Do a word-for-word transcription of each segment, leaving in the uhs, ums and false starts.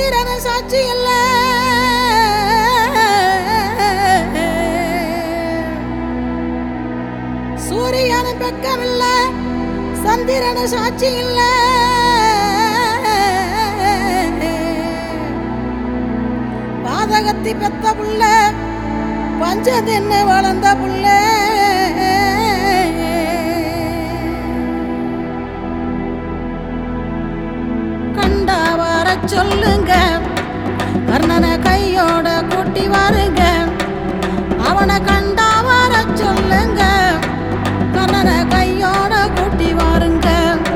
சந்திரன சாட்சி இல்ல, சூரியன பக்கம் இல்ல, சந்திரன சாட்சி இல்ல, பாதகத்தி பெத்த புள்ள பஞ்சதின்னு வளர்ந்த புள்ள, கண்டா வர சொல்லுங்க, கர்ணனை கையோட கூட்டி வாருங்க, அவனை கண்டா வர சொல்லுங்க, கர்ணனை கையோட கூட்டி வாருங்க.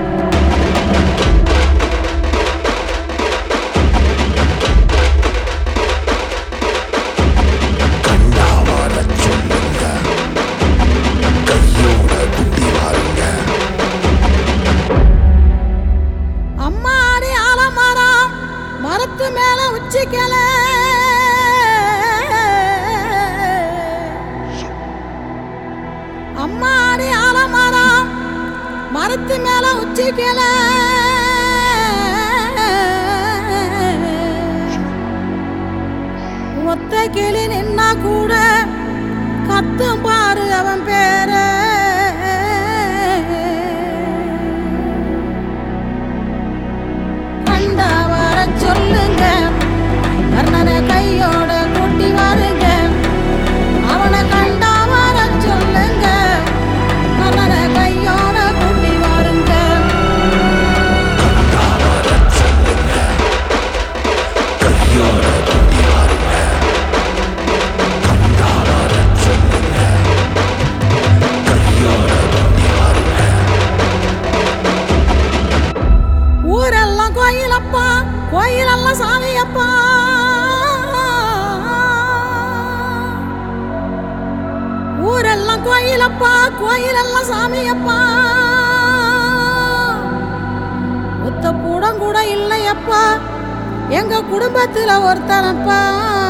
அம்மாடி ஆலமரம் மரத்து மேல உச்சிக்கல, அம்மாடி ஆலமரம் மரத்து மேல உச்சிக்கல, ஒத்த கிளி நின்னா கூட கத்தும் பாரு அவன் பேர, கண்டா வர சொல்லுங்க, கர்ணனை கையோட கூட்டி வாருங்க, அவனை கண்டா வர சொல்லுங்க, கர்ணனை கையோட கூட்டி வாருங்க. ஊரெல்லாம் கோயிலப்பா, கோயிலெல்லாம் சாமியப்பா, ஊரெல்லாம் கோயிலப்பா, கோயிலெல்லாம் சாமியப்பா, ஒத்த கூடம் கூட இல்லையப்பா எங்க குடும்பத்துல ஒருத்தனப்பா,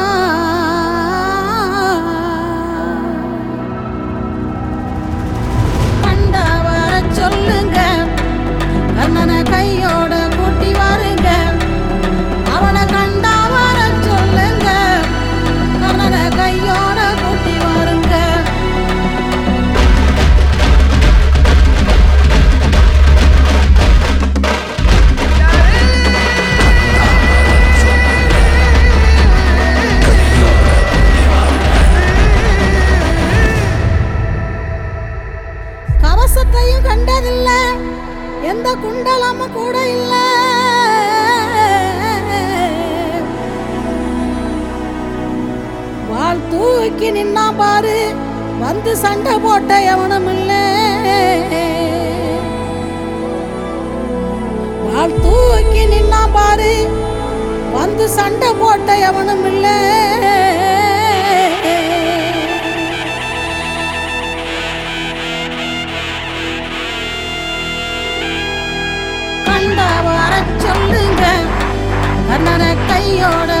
கண்டா வர சொல்லுங்க, கர்ணனை கையோட கூட்டி வாருங்க, அவனை கண்டா வர சொல்லுங்க, கர்ணனை கையோட கூட்டி வாருங்க. கவசத்தையும் கண்டதில்ல, எந்த குண்டலமும் கூட இல்ல, வாள் தூக்கி நின்னா பாரு வந்து சண்டை போட்ட எவனும் இல்ல, வாள் தூக்கி நின்னா பாரு வந்து சண்டை போட்ட எவனும் இல்ல, கண்டா வர சொல்லுங்க, கர்ணனை கையோட